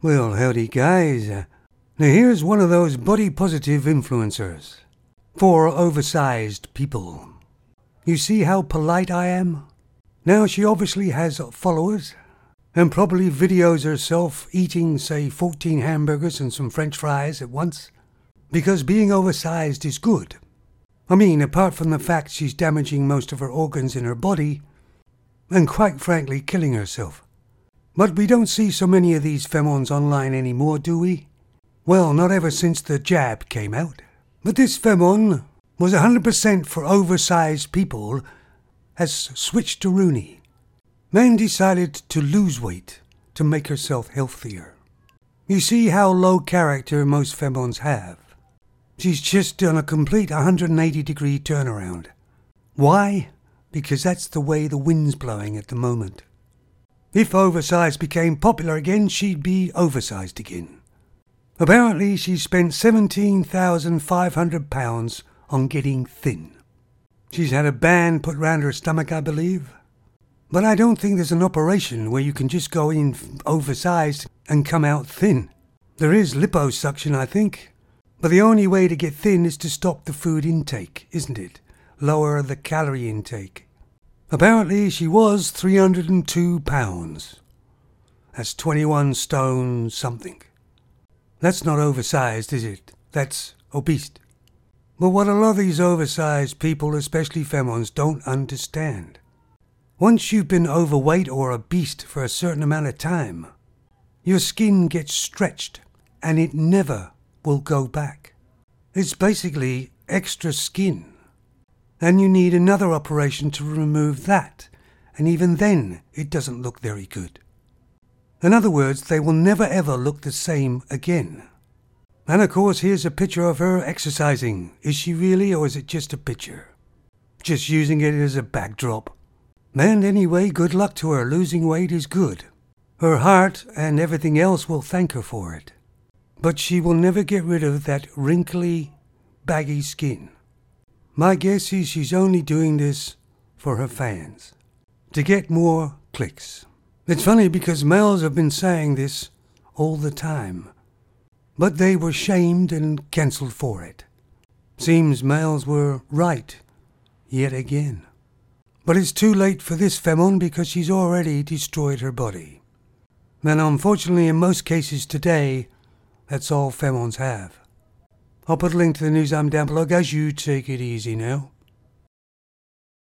Well, howdy guys. Now here's one of those body positive influencers. For oversized people. You see how polite I am? Now she obviously has followers. And probably videos herself eating, say, 14 hamburgers and some french fries at once. Because being oversized is good. I mean, apart from the fact she's damaging most of her organs in her body. And quite frankly, killing herself. But we don't see so many of these femons online anymore, do we? Well, not ever since the jab came out. But this femon was 100% for oversized people, has switched to Rooney. Man decided to lose weight to make herself healthier. You see how low character most femons have. She's just done a complete 180-degree turnaround. Why? Because that's the way the wind's blowing at the moment. If oversized became popular again, she'd be oversized again. Apparently, she spent £17,500 on getting thin. She's had a band put round her stomach, I believe. But I don't think there's an operation where you can just go in oversized and come out thin. There is liposuction, I think. But the only way to get thin is to stop the food intake, isn't it? Lower the calorie intake. Apparently she was 302 pounds. That's 21 stone something. That's not oversized, is it? That's obese. But what a lot of these oversized people, especially femons, don't understand. Once you've been overweight or obese for a certain amount of time, your skin gets stretched and it never will go back. It's basically extra skin. And you need another operation to remove that, and even then it doesn't look very good. In other words, they will never ever look the same again. And of course, here's a picture of her exercising. Is she really, or is it just a picture? Just using it as a backdrop. And anyway, good luck to her. Losing weight is good. Her heart and everything else will thank her for it. But she will never get rid of that wrinkly, baggy skin. My guess is she's only doing this for her fans. To get more clicks. It's funny because males have been saying this all the time. But they were shamed and cancelled for it. Seems males were right, yet again. But it's too late for this femon because she's already destroyed her body. And unfortunately in most cases today, that's all femons have. I'll put a link to the news down below, guys. You take it easy now.